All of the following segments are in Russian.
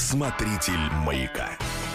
Смотритель «Маяка».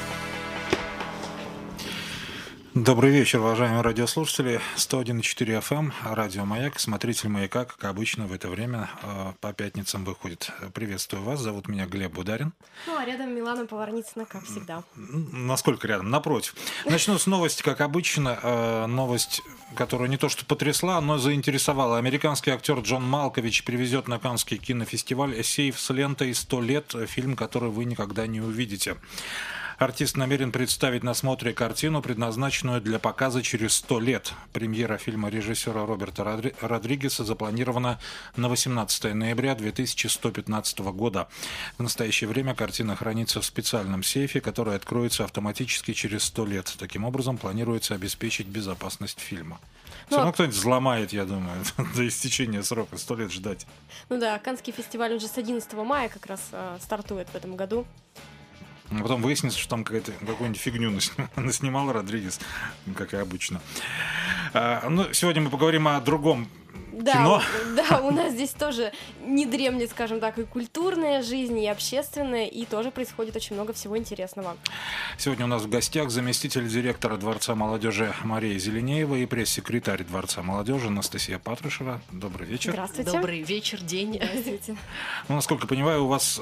Добрый вечер, уважаемые радиослушатели. 101,4 FM, радио «Маяк», смотритель «Маяка», как обычно, в это время по пятницам выходит. Приветствую вас, зовут меня Глеб Бударин. Ну, а рядом Милана Поварницына, как всегда. Насколько рядом? Напротив. Начну с новости, как обычно. Новость, которая не то что потрясла, но заинтересовала. Американский актер Джон Малкович привезет на Каннский кинофестиваль «Сейф с лентой 100 лет», фильм, который вы никогда не увидите. Артист намерен представить на смотре картину, предназначенную для показа через 100 лет. Премьера фильма режиссера Роберта Родригеса запланирована на 18 ноября 2115 года. В настоящее время картина хранится в специальном сейфе, который откроется автоматически через 100 лет. Таким образом, планируется обеспечить безопасность фильма. Все равно кто-нибудь взломает, я думаю, до истечения срока. 100 лет ждать. Ну да, Каннский фестиваль уже с 11 мая как раз стартует в этом году. А потом выяснится, что там какую-нибудь фигню наснимал Родригес, как и обычно. Ну, сегодня мы поговорим о другом кино. Да, у нас здесь тоже не дремлет, скажем так, и культурная жизнь, и общественная, и тоже происходит очень много всего интересного. Сегодня у нас в гостях заместитель директора Дворца молодежи Мария Зеленеева и пресс-секретарь Дворца молодежи Анастасия Патрушева. Добрый вечер. Здравствуйте. Добрый вечер, день. Здравствуйте. Ну, насколько понимаю, у вас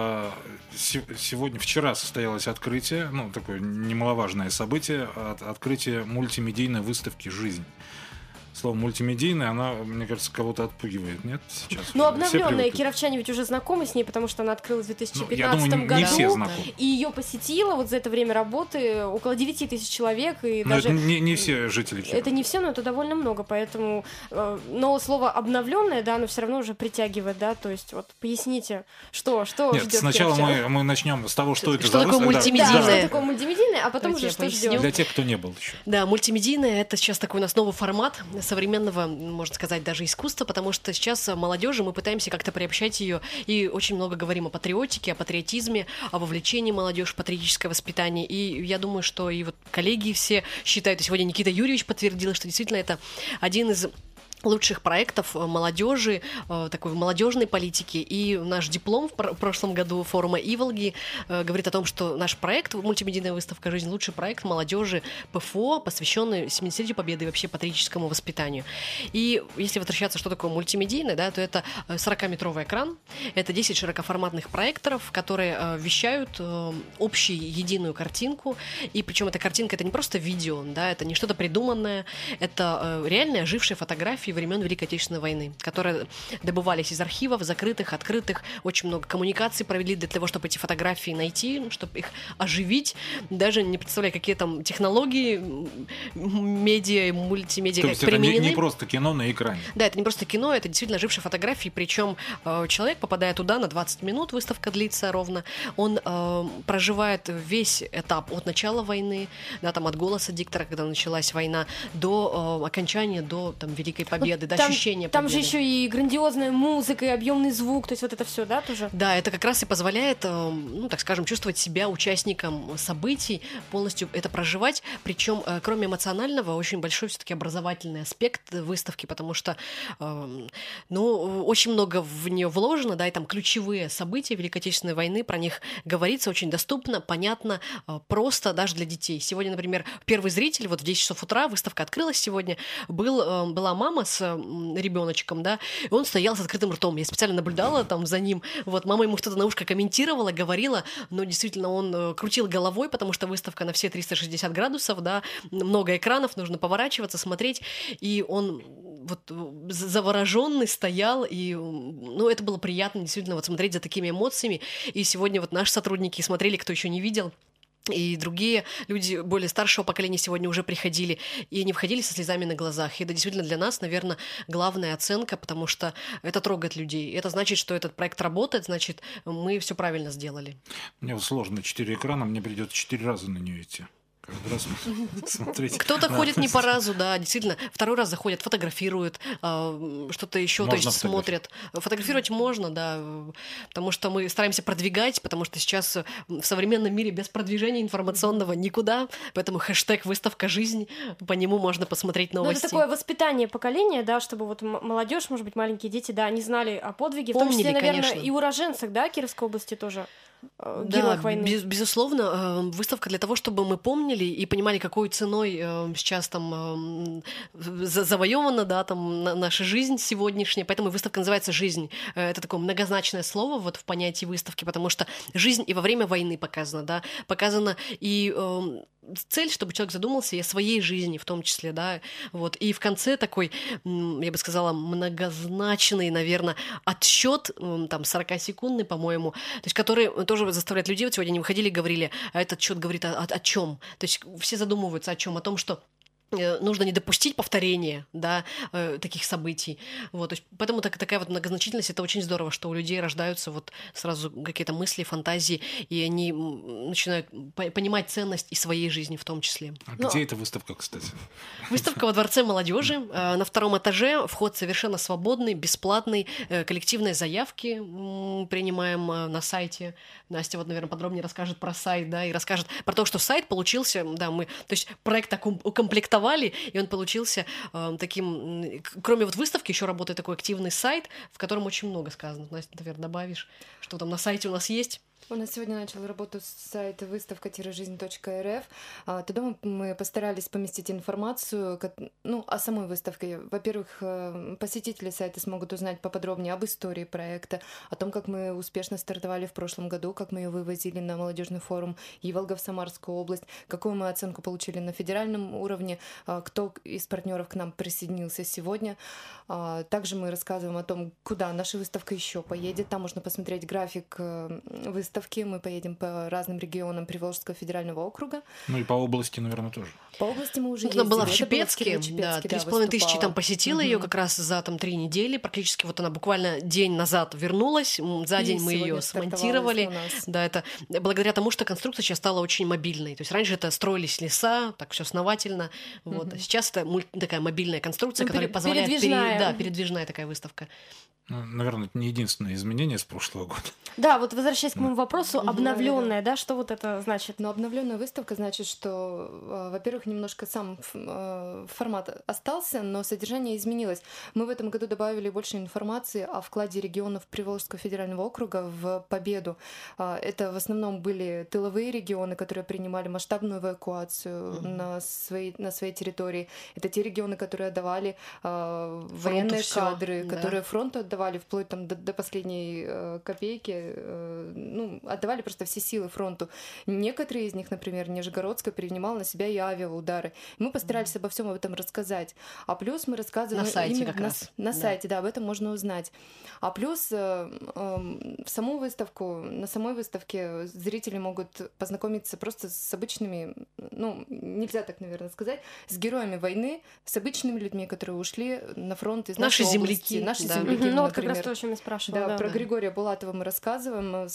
вчера состоялось открытие, ну, такое немаловажное событие, открытие мультимедийной выставки «Жизнь». Слово «мультимедийная», она, мне кажется, кого-то отпугивает, нет? Сейчас ну, обновленная, кировчане ведь уже знакомы с ней, потому что она открылась в 2015 году. Не все знакомы. И ее посетило вот за это время работы около 9 тысяч человек. И но даже... это не все жители Кирова. Это не все, но это довольно много, поэтому... Но слово «обновленное», да, оно все равно уже притягивает, да, то есть вот поясните, что нет, ждет сначала мы начнем с того, что это за выставка. Что такое мультимедийное, а потом уже что ждет. Для тех, кто не был еще. Да, мультимедийное — это сейчас такой у нас новый формат современного, можно сказать, даже искусства, потому что сейчас молодежи мы пытаемся как-то приобщать ее, и очень много говорим о патриотике, о патриотизме, о вовлечении молодежи в патриотическое воспитание. И я думаю, что и вот коллеги все считают, и сегодня Никита Юрьевич подтвердил, что действительно это один из лучших проектов молодежи, такой молодежной политики. И наш диплом в прошлом году форума Иволги говорит о том, что наш проект, мультимедийная выставка «Жизнь», лучший проект молодежи ПФО, посвященный 70-летию Победы и вообще патриотическому воспитанию. И если возвращаться, что такое мультимедийное, да, то это 40-метровый экран, это 10 широкоформатных проекторов, которые вещают общую единую картинку. И причем эта картинка — это не просто видео, да, это не что-то придуманное, это реальные ожившие фотографии времен Великой Отечественной войны, которые добывались из архивов, закрытых, открытых. Очень много коммуникаций провели для того, чтобы эти фотографии найти, чтобы их оживить. Даже не представляю, какие там технологии, медиа, мультимедиа то есть применены. Это не просто кино на экране. Да, это не просто кино, это действительно ожившие фотографии. Причем человек, попадая туда на 20 минут, выставка длится ровно, он проживает весь этап от начала войны, да, там, от голоса диктора, когда началась война, до окончания, до там, Великой Победы. Да, ощущение там победы. же еще и грандиозная музыка, и объемный звук, то есть вот это все, да, тоже? Да, это как раз и позволяет, ну, так скажем, чувствовать себя участником событий, полностью это проживать. Причем, кроме эмоционального, очень большой все-таки образовательный аспект выставки, потому что, ну, очень много в нее вложено, да, и там ключевые события Великой Отечественной войны, про них говорится очень доступно, понятно, просто даже для детей. Сегодня, например, первый зритель, вот в 10 часов утра выставка открылась сегодня, была мама с ребеночком, да, и он стоял с открытым ртом. Я специально наблюдала там за ним. Вот мама ему что-то на ушко комментировала, говорила, но действительно он крутил головой, потому что выставка на все 360 градусов, да, много экранов, нужно поворачиваться, смотреть, и он вот завороженный стоял, и, ну, это было приятно действительно вот смотреть за такими эмоциями. И сегодня вот наши сотрудники смотрели, кто еще не видел. И другие люди более старшего поколения сегодня уже приходили, и они входили со слезами на глазах. И это действительно для нас, наверное, главная оценка, потому что это трогает людей. Это значит, что этот проект работает, значит, мы все правильно сделали. Мне вот сложно 4 экрана, мне придется 4 раза на нее идти. Каждый раз смотреть. Кто-то ходит не по разу, да, действительно. Второй раз заходят, фотографируют, что-то еще, то есть смотрят. Фотографировать можно, да, потому что мы стараемся продвигать, потому что сейчас в современном мире без продвижения информационного никуда, поэтому хэштег «Выставка жизнь», по нему можно посмотреть новости. Ну, это такое воспитание поколения, да, чтобы вот молодежь, может быть, маленькие дети, да, они знали о подвиге, в том Помнили, числе, наверное, конечно. и уроженцах, да, Кировской области тоже. героях войны. Безусловно, выставка для того, чтобы мы помнили и понимали, какой ценой сейчас там завоевана, да, там наша жизнь сегодняшняя. Поэтому выставка называется «Жизнь». Это такое многозначное слово вот в понятии выставки, потому что жизнь и во время войны показана, да, показана и цель, чтобы человек задумался и о своей жизни в том числе, да, вот. И в конце такой, я бы сказала, многозначный, наверное, отсчет, там, 40-секундный, по-моему, то есть который тоже заставляет людей, вот сегодня они выходили и говорили, а этот отчет говорит о чем? То есть все задумываются о чем? О том, что нужно не допустить повторения, да, таких событий. Вот, то есть, поэтому такая вот многозначительность, это очень здорово, что у людей рождаются вот сразу какие-то мысли, фантазии, и они начинают понимать ценность и своей жизни в том числе. А где эта выставка, кстати? Выставка во Дворце молодежи. На 2-м этаже вход совершенно свободный, бесплатный. Коллективные заявки принимаем на сайте. Настя вот, наверное, подробнее расскажет про сайт, да, и расскажет про то, что сайт получился, да, мы, то есть проект так укомплектовали, и он получился таким... Кроме вот выставки, еще работает такой активный сайт, в котором очень много сказано. Настя, наверное, добавишь, что там на сайте у нас есть? У нас сегодня начал работу сайт выставка-жизнь.рф. Туда мы постарались поместить информацию о самой выставке. Во-первых, посетители сайта смогут узнать поподробнее об истории проекта, о том, как мы успешно стартовали в прошлом году, как мы ее вывозили на молодежный форум Иволга в Самарскую область, какую мы оценку получили на федеральном уровне, кто из партнеров к нам присоединился сегодня. Также мы рассказываем о том, куда наша выставка еще поедет. Там можно посмотреть график выставки. Мы поедем по разным регионам Приволжского федерального округа. Ну и по области, наверное, тоже. По области мы уже ездили. Она была в Чепецке, да, 3,5 тысячи там посетила ее как раз за 3 недели. Практически вот она буквально день назад вернулась. За день мы ее смонтировали. Да, это благодаря тому, что конструкция сейчас стала очень мобильной. То есть раньше это строились леса, так все основательно. Вот. А сейчас это такая мобильная конструкция, которая позволяет... Передвижная такая выставка. Наверное, это не единственное изменение с прошлого года. Да, вот возвращаясь к моему вопросу, обновленная, да, что вот это значит? Но обновленная выставка значит, что, во-первых, немножко сам формат остался, но содержание изменилось. Мы в этом году добавили больше информации о вкладе регионов Приволжского федерального округа в победу. Это в основном были тыловые регионы, которые принимали масштабную эвакуацию на своей территории. Это те регионы, которые отдавали военные кадры, которые фронту отдавали вплоть там до последней копейки, отдавали просто все силы фронту. Некоторые из них, например, Нижегородская принимала на себя и авиаудары. Мы постарались обо всем об этом рассказать. А плюс мы рассказываем... На сайте как раз. На сайте, да, об этом можно узнать. А плюс на самой выставке зрители могут познакомиться просто с обычными, нельзя так, наверное, сказать, с героями войны, с обычными людьми, которые ушли на фронт из нашей области. Наши земляки, вот как раз то, о чем я спрашивала. Да, про Григория Булатова мы рассказываем.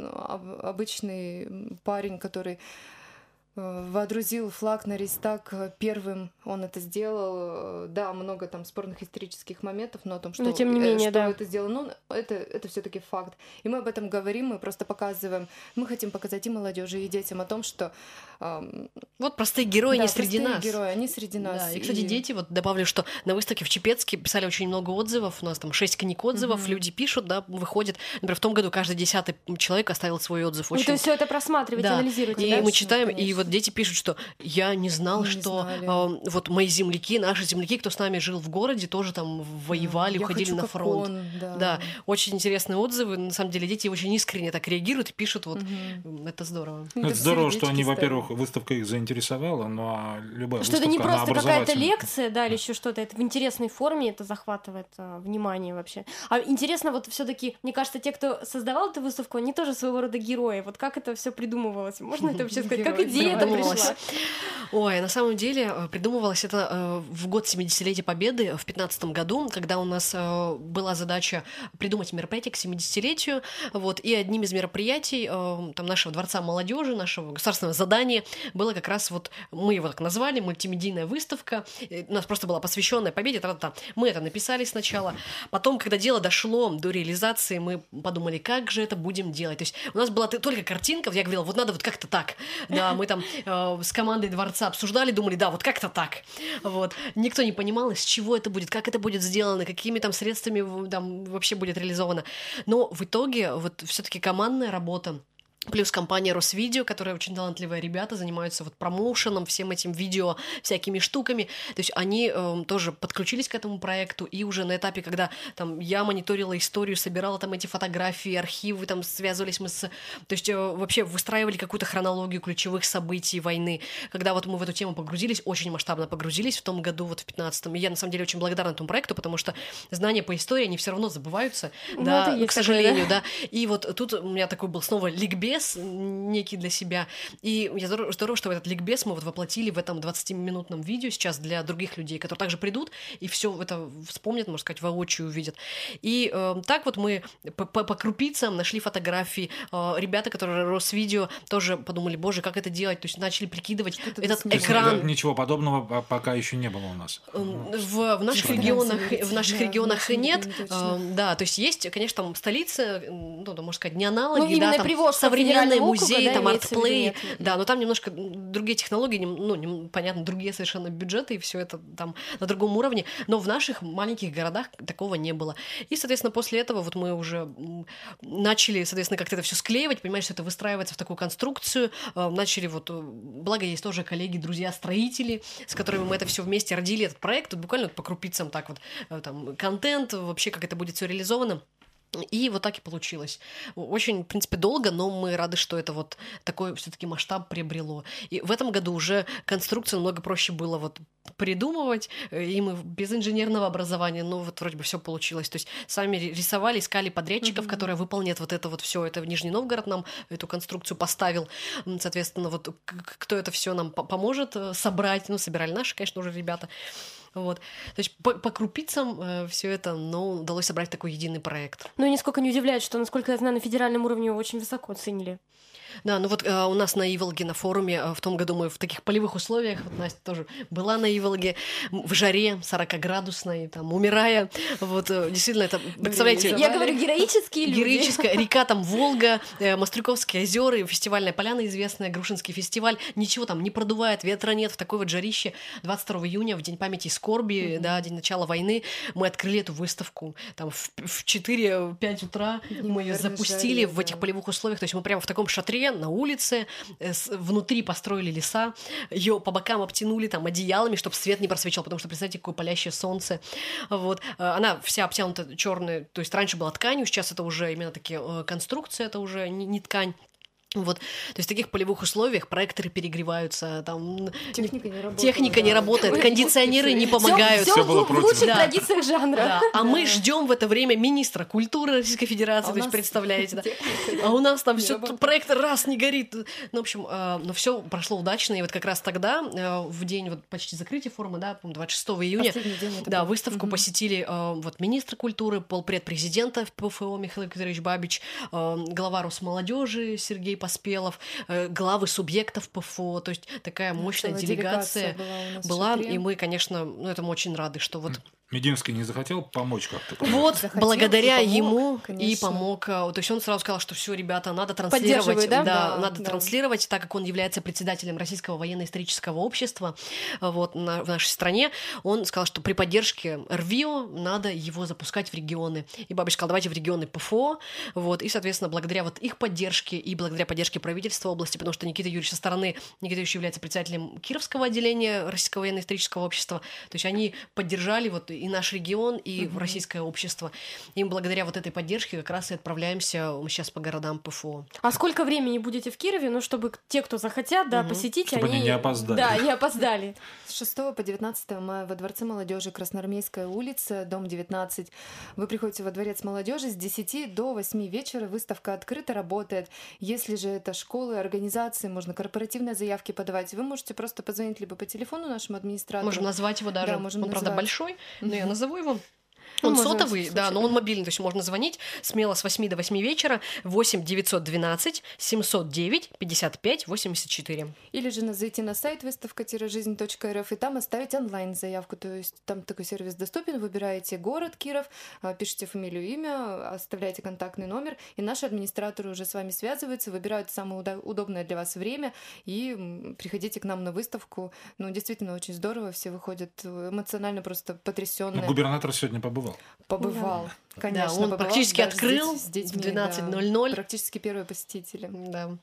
Обычный парень, который водрузил флаг на Рейхстаг первым, он это сделал. Да, много там спорных исторических моментов, но о том, что, тем не менее, это сделано, это все-таки факт. И мы об этом говорим, мы просто показываем, мы хотим показать и молодежи, и детям о том, что вот простые герои не среди нас. Герои, они среди нас. Да, и, кстати, дети, вот добавлю, что на выставке в Чепецке писали очень много отзывов, у нас там 6 книг отзывов, люди пишут, да, выходят. Например, в том году каждый 10-й человек оставил свой отзыв. Очень... Вы все это просматриваете, анализируете, и да? мы читаем, конечно. И вот дети пишут, что я не знал, вот мои земляки, наши земляки, кто с нами жил в городе, тоже там воевали, уходили на фронт. Да, очень интересные отзывы. На самом деле дети очень искренне так реагируют и пишут, вот это здорово. Это здорово, что они, во-первых, выставка их заинтересовала, но любая что выставка, это не просто какая-то лекция, да, или да. еще что-то, это в интересной форме, это захватывает внимание вообще. А интересно, вот все-таки, мне кажется, те, кто создавал эту выставку, они тоже своего рода герои. Вот как это все придумывалось? Можно это вообще сказать? Как идея это пришла? Ой, на самом деле придумывалось это в год 70-летия Победы в 2015 году, когда у нас была задача придумать мероприятие к 70-летию, вот, и одним из мероприятий там нашего Дворца молодежи, нашего государственного задания было как раз вот, мы его так назвали, мультимедийная выставка, у нас просто была посвященная Победе, мы это написали сначала, потом, когда дело дошло до реализации, мы подумали, как же это будем делать, то есть у нас была только картинка, я говорила, вот надо вот как-то так, да, мы там с командой Дворца обсуждали, думали, да, вот как-то так, вот, никто не понимал, из чего это будет, как это будет сделано, какими там средствами там вообще будет реализовано, но в итоге вот все-таки командная работа, Плюс компания Росвидео, которая очень талантливые ребята, занимаются вот промоушеном, всем этим видео, всякими штуками. То есть они тоже подключились к этому проекту, и уже на этапе, когда там я мониторила историю, собирала там эти фотографии, архивы, там связывались мы с... То есть вообще выстраивали какую-то хронологию ключевых событий войны. Когда вот мы в эту тему погрузились, очень масштабно погрузились в том году, вот в 15-м. И я на самом деле очень благодарна этому проекту, потому что знания по истории, они все равно забываются, Ну, да, это есть к сожалению, такое, да. И вот тут у меня такой был снова ликбез некий для себя. И я здорово, что этот ликбез мы вот воплотили в этом 20-минутном видео сейчас для других людей, которые также придут и все это вспомнят, можно сказать, воочию увидят. И так вот мы по крупицам нашли фотографии. Ребята, которые Росвидео, тоже подумали, боже, как это делать? То есть начали прикидывать этот экран. Ничего подобного пока еще не было у нас. В наших регионах нет. Да, то есть, конечно, там столицы, ну, можно сказать, не аналоги, да, там современные музеи, там артплей, да, но там немножко другие технологии, ну, понятно, другие совершенно бюджеты, и все это там на другом уровне, но в наших маленьких городах такого не было. И, соответственно, после этого вот мы уже начали, соответственно, как-то это все склеивать, понимаешь, что это выстраивается в такую конструкцию, начали вот, благо есть тоже коллеги, друзья-строители, с которыми мы это все вместе родили, этот проект, вот буквально по крупицам так вот, там, контент, вообще, как это будет все реализовано. И вот так и получилось. Очень, в принципе, долго, но мы рады, что это вот такой все-таки масштаб приобрело. И в этом году уже конструкцию намного проще было вот придумывать, и мы без инженерного образования, ну вот вроде бы все получилось. То есть сами рисовали, искали подрядчиков, которые выполнят вот это вот все. Это в Нижний Новгород нам эту конструкцию поставил. Соответственно, вот кто это все нам поможет собрать. Ну, собирали наши, конечно, уже ребята. Вот. То есть по крупицам все это, но удалось собрать такой единый проект. Ну и нисколько не удивляет, что, насколько я знаю, на федеральном уровне его очень высоко оценили. Да, ну вот у нас на Иволге на форуме в том году мы в таких полевых условиях, вот Настя тоже была на Иволге, в жаре 40-градусной, там, умирая, вот действительно это, представляете... Я говорю, героические люди. Героическая река, там, Волга, Мастрюковские озера, фестивальная поляна известная, Грушинский фестиваль, ничего там не продувает, ветра нет, в такой вот жарище. 22 июня, в День памяти и скорби, да, день начала войны, мы открыли эту выставку, там, в 4-5 утра мы ее запустили в этих полевых условиях, то есть мы прямо в таком шатре на улице, внутри построили леса, ее по бокам обтянули там одеялами, чтобы свет не просвечивал, потому что, представьте, какое палящее солнце. Вот. Она вся обтянута черной, то есть раньше была тканью, сейчас это уже именно такие конструкции, это уже не ткань. Вот, то есть в таких полевых условиях проекторы перегреваются, там техника не работает, кондиционеры не помогают. Все в лучших традициях жанра. Да. А мы ждем в это время министра культуры Российской Федерации, то есть представляете, да? А у нас там все проектор раз не горит. Ну, в общем, но все прошло удачно, и вот как раз тогда, в день вот почти закрытия форума, да, 26 июня, да, выставку посетили вот министр культуры, полпред президента ПФО Михаил Викторович Бабич, глава Росмолодежи Сергей Поспелов, главы субъектов ПФО, то есть такая мощная делегация была, и мы, конечно, ну, этому очень рады, что вот... Мединский не захотел помочь как-то? Вот, захотел, благодаря и помог, ему конечно. и помог. То есть он сразу сказал, что все, ребята, надо транслировать. Да? Надо транслировать, так как он является председателем Российского военно-исторического общества вот, в нашей стране. Он сказал, что при поддержке РВИО надо его запускать в регионы. И Бабич сказал, давайте в регионы ПФО. Вот, и, соответственно, благодаря вот их поддержке и благодаря поддержке правительства области, потому что Никита Юрьевич со стороны, Никита Юрьевич является председателем Кировского отделения Российского военно-исторического общества. То есть они поддержали вот и наш регион, и российское общество. И благодаря вот этой поддержке как раз и отправляемся мы сейчас по городам ПФО. А сколько времени будете в Кирове, ну, чтобы те, кто захотят, да, посетить, чтобы они не опоздали. Да, не опоздали. С 6 по 19 мая во Дворце молодежи Красноармейская улица, дом 19. Вы приходите во Дворец молодежи с 10 до 8 вечера. Выставка открыта, работает. Если же это школы, организации, можно корпоративные заявки подавать. Вы можете просто позвонить либо по телефону нашему администратору. Можем назвать его даже. Да, можем он, правда, назвать. большой, но я назову его. Он можно сотовый, да, но он мобильный, то есть можно звонить смело с 8 до 8 вечера, 8 912 709 55 84. Или же зайти на сайт выставка-жизнь.рф и там оставить онлайн-заявку. То есть там такой сервис доступен. Выбираете город Киров, пишите фамилию, имя, оставляете контактный номер, и наши администраторы уже с вами связываются, выбирают самое удобное для вас время, и приходите к нам на выставку. Ну, действительно, очень здорово. Все выходят эмоционально просто потрясенные. Ну, губернатор сегодня побывал. побывал? Побывал, конечно. Да, он побывал, практически даже открыл с детьми, в 12:00. да. Практически первые посетители. Да.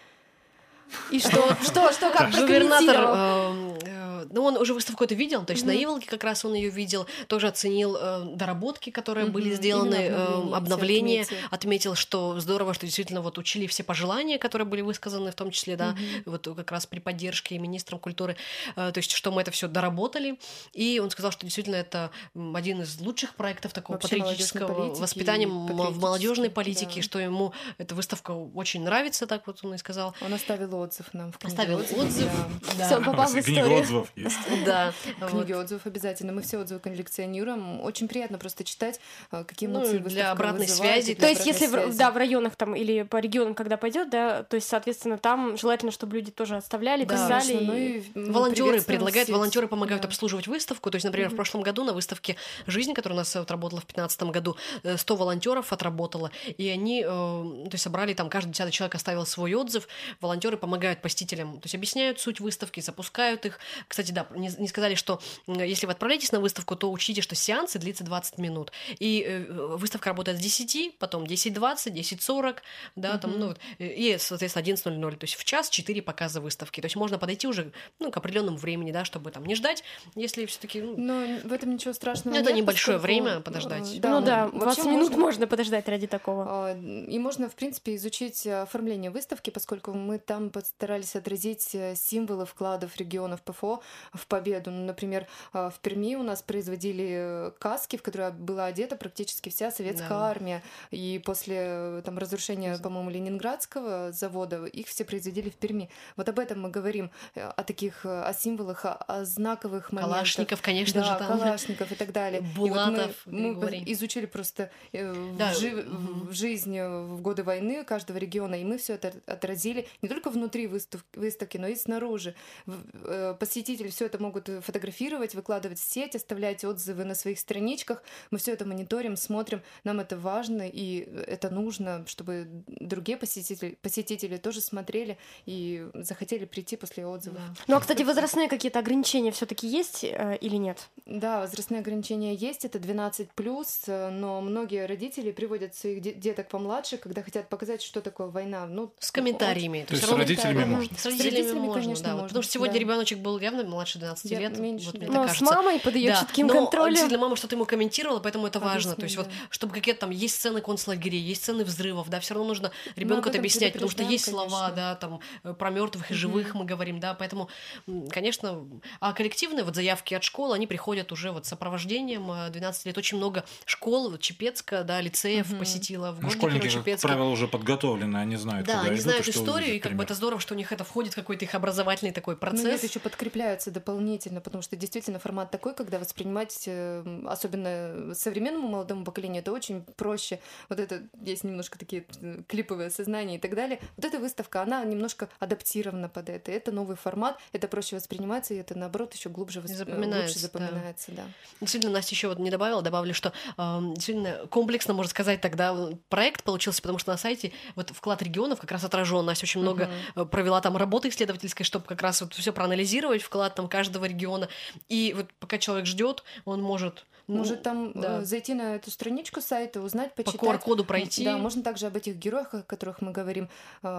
И что, как Губернатор, прокомментировал? ну, он уже выставку эту видел, то есть на Иволге как раз он ее видел, тоже оценил доработки, которые были сделаны, Именно обновления, отметил. отметил, что здорово, что действительно вот учли все пожелания, которые были высказаны, в том числе, да, вот как раз при поддержке министром культуры, то есть что мы это все доработали, и он сказал, что действительно это один из лучших проектов такого Вообще патриотического молодежной политики, воспитания в молодежной политике, да. что ему эта выставка очень нравится, так вот он и сказал. Он оставил отзыв нам в книге Оставил отзыв. да. Всё, попал в Книга историю. отзывов есть. Да, В книге отзывов обязательно. Мы все отзывы коллекционируем. Очень приятно просто читать, какие эмоции выставка для обратной вызывает, связи. и для То есть, обратной если связи. в районах там или по регионам, когда пойдет, да, то есть, соответственно, там желательно, чтобы люди тоже оставляли, Да, писали. Конечно, волонтеры приветствуем предлагают, сеть. волонтеры помогают Да. обслуживать выставку. То есть, например, в прошлом году на выставке «Жизнь», которая у нас отработала в 2015 году, 100 волонтеров отработало, и они то есть, собрали там, каждый 10-й человек оставил свой отзыв. Волонтеры помогают посетителям, то есть объясняют суть выставки, запускают их. Кстати, да, не сказали, что если вы отправляетесь на выставку, то учтите, что сеансы длятся 20 минут. И выставка работает с 10, потом 10:20, 10:40, да, там, ну, вот, и, соответственно, 11:00. То есть в час 4 показа выставки. То есть можно подойти уже, ну, к определенному времени, да, чтобы там не ждать, если все-таки. Но в этом ничего страшного Это нет, небольшое поскольку, время подождать. Ну да, вообще 20 минут можно подождать ради такого. И можно, в принципе, изучить оформление выставки, поскольку мы там постарались отразить символы вкладов регионов ПФО в победу. Ну, например, в Перми у нас производили каски, в которые была одета практически вся советская армия. И после там, разрушения, по-моему, Ленинградского завода их все производили в Перми. Вот об этом мы говорим, о таких, о символах, о знаковых моментах. Калашников, конечно же, там. Калашников и так далее. Булатов, И вот мы Григорий. изучили просто Да. в жизни в годы войны каждого региона, и мы все это отразили не только внутри выставки, но и снаружи. Посетители все это могут фотографировать, выкладывать в сеть, оставлять отзывы на своих страничках. Мы все это мониторим, смотрим. Нам это важно, и это нужно, чтобы другие посетители тоже смотрели и захотели прийти после отзывов. Да. Ну, а, кстати, возрастные какие-то ограничения все-таки есть или нет? Да, возрастные ограничения есть, это 12+, но многие родители приводят своих деток помладше, когда хотят показать, что такое война. Ну, С комментариями. То есть всё с равно родителями Мгм. можно. С родителями можно, конечно, да. Вот можно. потому что сегодня Да. ребеночек был явно младше 12 Я лет. меньше, вот, да. мне Но так с кажется. мамой под ее Да, чутким но контролем. действительно, мама что-то ему комментировала, поэтому это важно. То есть Объяснить, вот, да. чтобы какие-то там есть сцены концлагерей, есть сцены взрывов, да, все равно нужно ребенку об это этом объяснять, потому что есть предупреждаем, слова, конечно. да, там про мертвых и живых мы говорим, да, поэтому, конечно, а коллективные вот заявки от школ, они приходят уже вот с сопровождением 12 лет. Очень много школ, вот Чепецка, да, лицеев посетила в Ну, городе школьники, как Чепецке. правило, уже подготовлены, они знают, Да, куда они идут знают и что историю, увидят, и как бы примерно. это здорово, что у них это входит в какой-то их образовательный такой Ну, процесс. нет, еще подкрепляются дополнительно, потому что действительно формат такой, когда воспринимать, особенно современному молодому поколению, это очень проще. Вот это есть немножко такие клиповые сознания и так далее. Вот эта выставка, она немножко адаптирована под это. Это новый формат, это проще воспринимается, и это, наоборот, еще глубже лучше запоминается, да. Действительно, Настя еще вот не добавили, что действительно комплексно, можно сказать, тогда проект получился, потому что на сайте вот вклад регионов как раз отражен. Настя очень много провела там работы исследовательской, чтобы как раз вот все проанализировать, вклад там каждого региона. И вот пока человек ждет, он может... Может там да. зайти на эту страничку сайта, узнать, почитать. По QR-коду пройти. Да, можно также об этих героях, о которых мы говорим.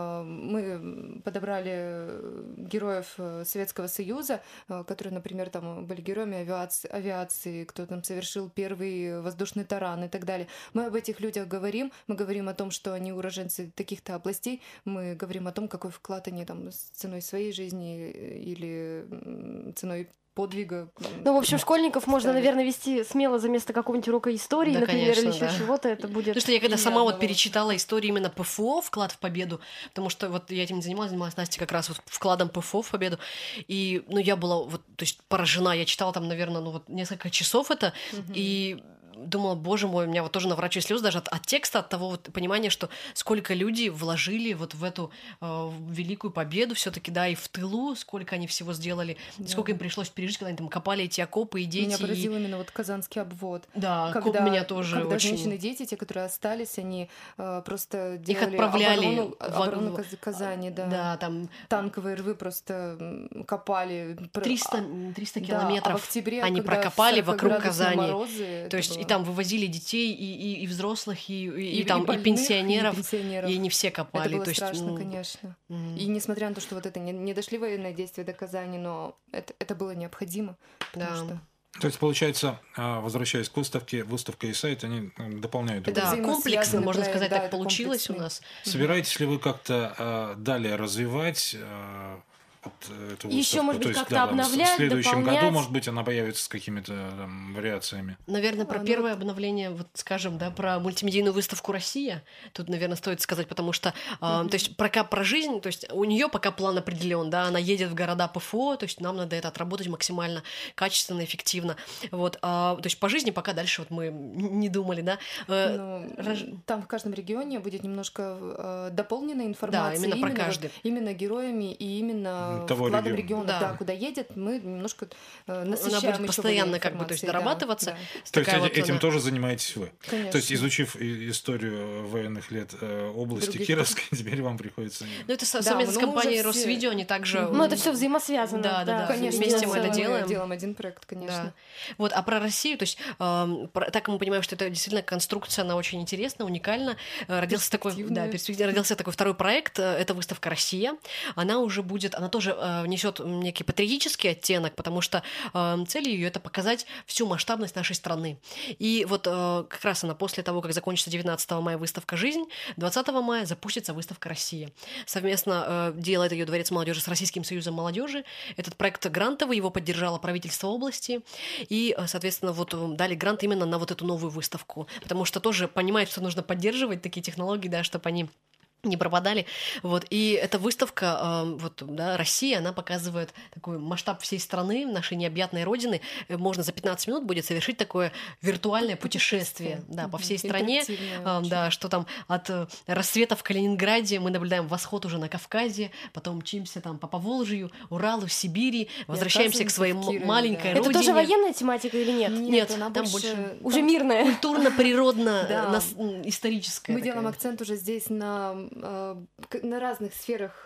Мы подобрали героев Советского Союза, которые, например, там были героями авиации, кто там совершил первый воздушный таран и так далее. Мы об этих людях говорим, мы говорим о том, что они уроженцы таких-то областей, мы говорим о том, какой вклад они там с ценой своей жизни или ценой подвига. Ну, в общем, школьников можно, ставить. наверное, вести смело за место какого-нибудь урока истории, Да, например, конечно, или еще да. чего-то. Это будет... Потому что я когда сама Я вот была. перечитала историю именно ПФО, вклад в победу, потому что вот я этим не занималась Настя как раз вот вкладом ПФО в победу, и, ну, я была вот, то есть поражена, я читала там, наверное, ну, вот несколько часов это, и думала, боже мой, у меня вот тоже наворачивались слезы даже от текста, от того вот понимания, что сколько люди вложили вот в эту великую победу все-таки, да, и в тылу, сколько они всего сделали, сколько им пришлось пережить, когда они там копали эти окопы и дети. Меня поразил именно вот Казанский обвод. Да, окоп меня тоже когда очень... женщины и дети, те, которые остались, они просто Их делали отправляли оборону Казани, да. Да, там Танковые рвы просто копали. 300 Да, километров а в октябре, они когда прокопали в вокруг 40-градусные Казани. морозы, То есть это и там вывозили детей, и взрослых, и там, больных, и пенсионеров, и пенсионеров. и не все копали. Это было то есть, страшно, конечно. И несмотря на то, что вот это не дошли военные действия до Казани, но это было необходимо, потому что... То есть, получается, возвращаясь к выставке, выставка и сайт, они дополняют друг друга. Да, комплексно, можно проект, сказать, да, так это получилось у комплексный. нас. Собираетесь ли вы как-то далее развивать эту выставку? Ещё, может быть, То есть, как-то там, обновлять, в следующем году, дополнять? может быть, она появится с какими-то там вариациями. Наверное, про Ну, первое обновление, вот скажем, да, про мультимедийную выставку «Россия». Тут, наверное, стоит сказать, потому что, то есть, про жизнь, то есть, у нее пока план определен, да, она едет в города ПФО, то есть, нам надо это отработать максимально качественно, эффективно. Вот, то есть, по жизни пока дальше вот мы не думали, да. Там в каждом регионе будет немножко дополненная информация. Да, именно про каждый. Именно героями и именно Того вкладом региона. региона, Да. да, куда едет, мы немножко насыщаем. Она будет ещё постоянно более как бы, то есть, информацией, да, дорабатываться. да. То есть, Такая вот этим она. тоже занимаетесь вы? Конечно. То есть, изучив историю военных лет области Других Кировской, теперь вам приходится... Ну, это Да, совместно с но мы компанией уже все- Росвидео, они также... Ну, это все взаимосвязано. Да, Конечно, вместе мы это мы делаем. делаем один проект, конечно. Да. Вот, а про Россию, то есть, так как мы понимаем, что это действительно конструкция, она очень интересна, уникальна. Родился такой, родился такой второй проект, это выставка «Россия». Она уже будет, она тоже несет некий патриотический оттенок, потому что цель ее это показать всю масштабность нашей страны. И вот как раз она после того, как закончится 19 мая выставка «Жизнь», 20 мая запустится выставка «Россия». Совместно делает ее Дворец молодежи с Российским союзом молодежи. Этот проект грантовый, его поддержало правительство области. И, соответственно, вот дали грант именно на вот эту новую выставку. Потому что тоже понимают, что нужно поддерживать такие технологии, да, чтобы они не пропадали. Вот. И эта выставка, вот, да, Россия, она показывает такой масштаб всей страны, нашей необъятной родины. Можно за 15 минут будет совершить такое виртуальное путешествие, да, по всей стране. Да, что там от рассвета в Калининграде мы наблюдаем восход уже на Кавказе, потом мчимся там по Поволжью, Уралу, Сибири, возвращаемся к своей оказываемся в Кирове, маленькой да. Это родине. тоже военная тематика или нет? Нет, она там больше... Уже мирная. Культурно-природно, Да. историческая. Мы такая. делаем акцент уже здесь на разных сферах,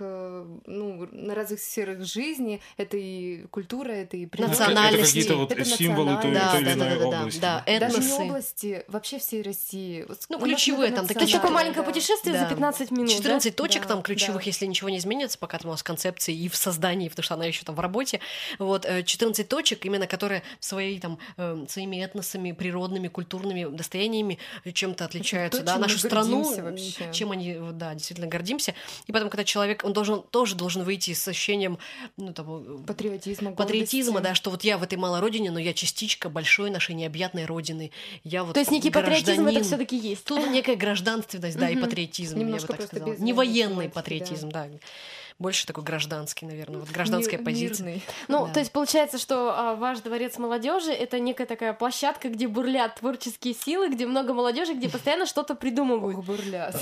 ну, на разных сферах жизни. Это и культура, это и природа. Национальности. Это какие-то вот Это символы той национальность. или иной области. Да, Даже не этносы. области, вообще всей России. Ну, У нас ключевые много там такие. То есть такое Да. маленькое путешествие Да. за 15 минут, 14 да? точек Да, там ключевых, да. если ничего не изменится, пока там у нас концепции и в создании, потому что она еще там в работе. Вот 14 точек, именно которые своими своими этносами, природными, культурными достояниями чем-то отличаются, то, да, чем нашу мы страну, гордимся вообще. чем они, да, действительно гордимся. И потом, когда человек, он тоже должен выйти с ощущением, ну, там, Патриотизма, патриотизма, гордости. да, что вот я в этой малой родине, но я частичка большой нашей необъятной родины. Я вот То есть некий патриотизм это все-таки есть. Тут некая гражданственность, да, и патриотизм, Немножко я бы так просто сказала. без Не военный военной тематики, патриотизм, да. Больше такой гражданский, наверное, вот гражданская позиция. Мирный. Ну, Да. то есть получается, что ваш дворец молодежи это некая такая площадка, где бурлят творческие силы, где много молодежи, где постоянно что-то придумывают. Ох, бурлят.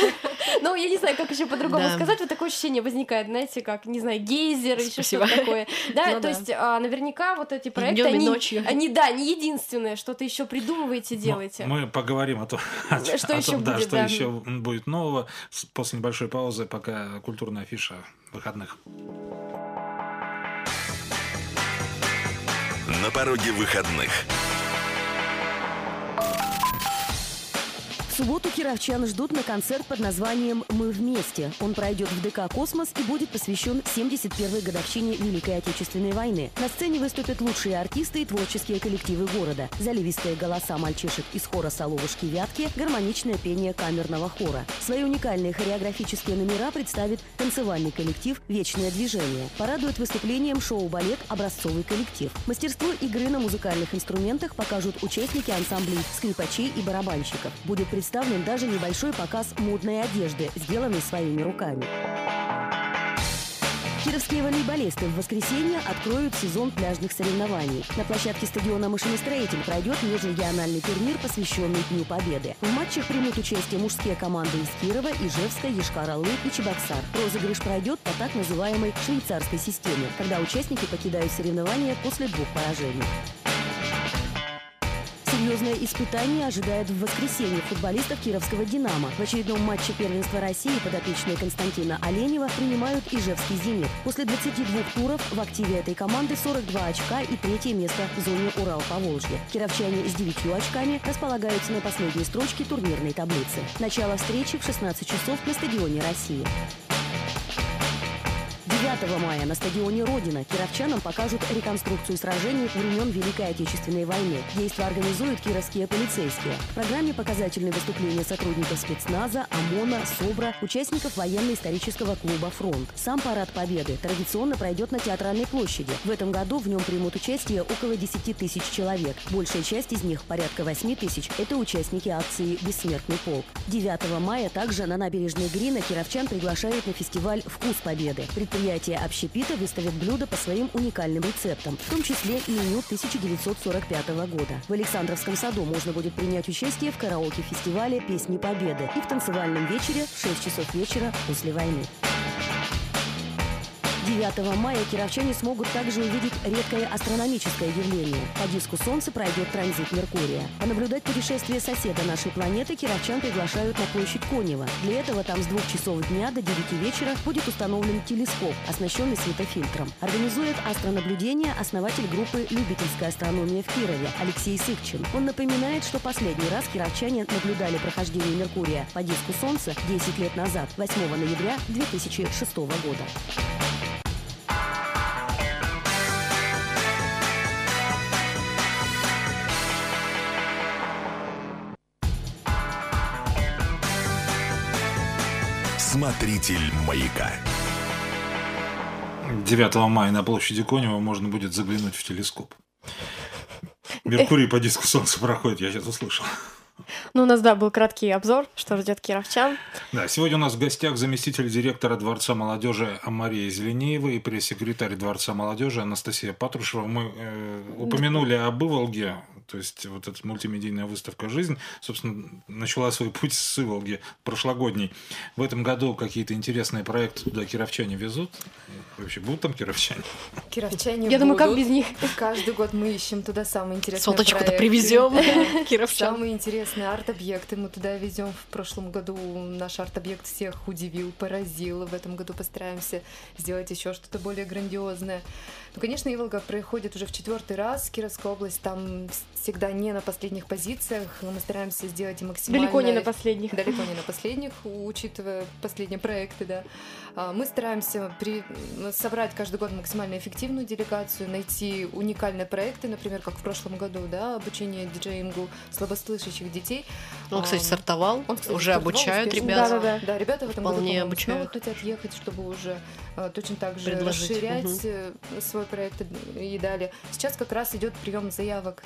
Ну, я не знаю, как еще по-другому Да. сказать. Вот такое ощущение возникает, знаете, как, не знаю, гейзер, еще Спасибо. что-то такое. Да, Ну то да. есть наверняка вот эти проекты, днём, и они, ночью. да, не единственное, что-то еще придумываете, делаете. Мы поговорим о том, Что ещё да, будет, что да. еще будет нового после небольшой паузы, пока культурная афиша выходных. На пороге выходных. В субботу кировчан ждут на концерт под названием «Мы вместе». Он пройдет в ДК «Космос» и будет посвящен 71-й годовщине Великой Отечественной войны. На сцене выступят лучшие артисты и творческие коллективы города. Заливистые голоса мальчишек из хора «Соловушки-Вятки», гармоничное пение камерного хора. Свои уникальные хореографические номера представит танцевальный коллектив «Вечное движение». Порадует выступлением шоу-балет «Образцовый коллектив». Мастерство игры на музыкальных инструментах покажут участники ансамблей скрипачей и барабанщиков. Будет представлен даже небольшой показ модной одежды, сделанной своими руками. Кировские волейболисты в воскресенье откроют сезон пляжных соревнований. На площадке стадиона «Машиностроитель» пройдет межрегиональный турнир, посвященный Дню Победы. В матчах примут участие мужские команды из Кирова, Ижевска, Йошкар-Олы и Чебоксар. Розыгрыш пройдет по так называемой швейцарской системе, когда участники покидают соревнования после 2 поражений. Серьезное испытание ожидает в воскресенье футболистов кировского «Динамо». В очередном матче первенства России подопечные Константина Оленева принимают ижевский «Зенит». После 22 туров в активе этой команды 42 очка и третье место в зоне Урал-Поволжье. Кировчане с 9 очками располагаются на последней строчке турнирной таблицы. Начало встречи в 16 часов на стадионе России. 9 мая на стадионе «Родина» кировчанам покажут реконструкцию сражений времен Великой Отечественной войны. Действо организуют кировские полицейские. В программе показательные выступления сотрудников спецназа, ОМОНа, СОБРа, участников военно-исторического клуба «Фронт». Сам парад Победы традиционно пройдет на Театральной площади. В этом году в нем примут участие около 10 тысяч человек. Большая часть из них, порядка 8 тысяч, это участники акции «Бессмертный полк». 9 мая также на набережной Грина кировчан приглашают на фестиваль «Вкус Победы». Предприятие общепита выставит блюда по своим уникальным рецептам, в том числе меню 1945 года. В Александровском саду можно будет принять участие в караоке-фестивале «Песни Победы» и в танцевальном вечере в 6 часов вечера после войны. 9 мая кировчане смогут также увидеть редкое астрономическое явление. По диску Солнца пройдет транзит Меркурия. Понаблюдать путешествие соседа нашей планеты кировчан приглашают на площадь Конева. Для этого там с 2 часов дня до 9 вечера будет установлен телескоп, оснащенный светофильтром. Организует астронаблюдение основатель группы «Любительская астрономия» в Кирове Алексей Сыкчин. Он напоминает, что последний раз кировчане наблюдали прохождение Меркурия по диску Солнца 10 лет назад, 8 ноября 2006 года. Смотритель «Маяка». 9 мая на площади Конева можно будет заглянуть в телескоп. Меркурий по диску Солнца проходит, я сейчас услышал. Ну, у нас, да, был краткий обзор, что ждет кировчан. Да, сегодня у нас в гостях заместитель директора Дворца молодежи Мария Зеленеева и пресс-секретарь Дворца молодежи Анастасия Патрушева. Мы упомянули об Иволге, то есть вот эта мультимедийная выставка «Жизнь», собственно, начала свой путь с Иволги прошлогодней. В этом году какие-то интересные проекты туда кировчане везут? Вообще будут там кировчане? Кировчане Я думаю, как будут. без них? Каждый год мы ищем туда самые интересные Соточку-то проекты. привезем Да. кировчан. Самые интересные арт-объекты мы туда везем. В прошлом году наш арт-объект всех удивил, поразил. В этом году постараемся сделать еще что-то более грандиозное. Ну, конечно, Иволга проходит уже в 4-й раз. Кировская область там всегда не на последних позициях. Мы стараемся сделать и максимально... Далеко не на последних. Далеко не на последних, учитывая последние проекты, да. Мы стараемся собрать каждый год максимально эффективную делегацию, найти уникальные проекты, например, как в прошлом году, да, обучение диджеингу слабослышащих детей. Он, кстати, стартовал, Он, кстати, уже стартовал обучают успешно. ребят. Да-да-да. Да, ребята в этом году, Вполне по-моему, обучают. снова хотят ехать, чтобы уже точно так же Предложить. расширять свой проект и далее. Сейчас как раз идет прием заявок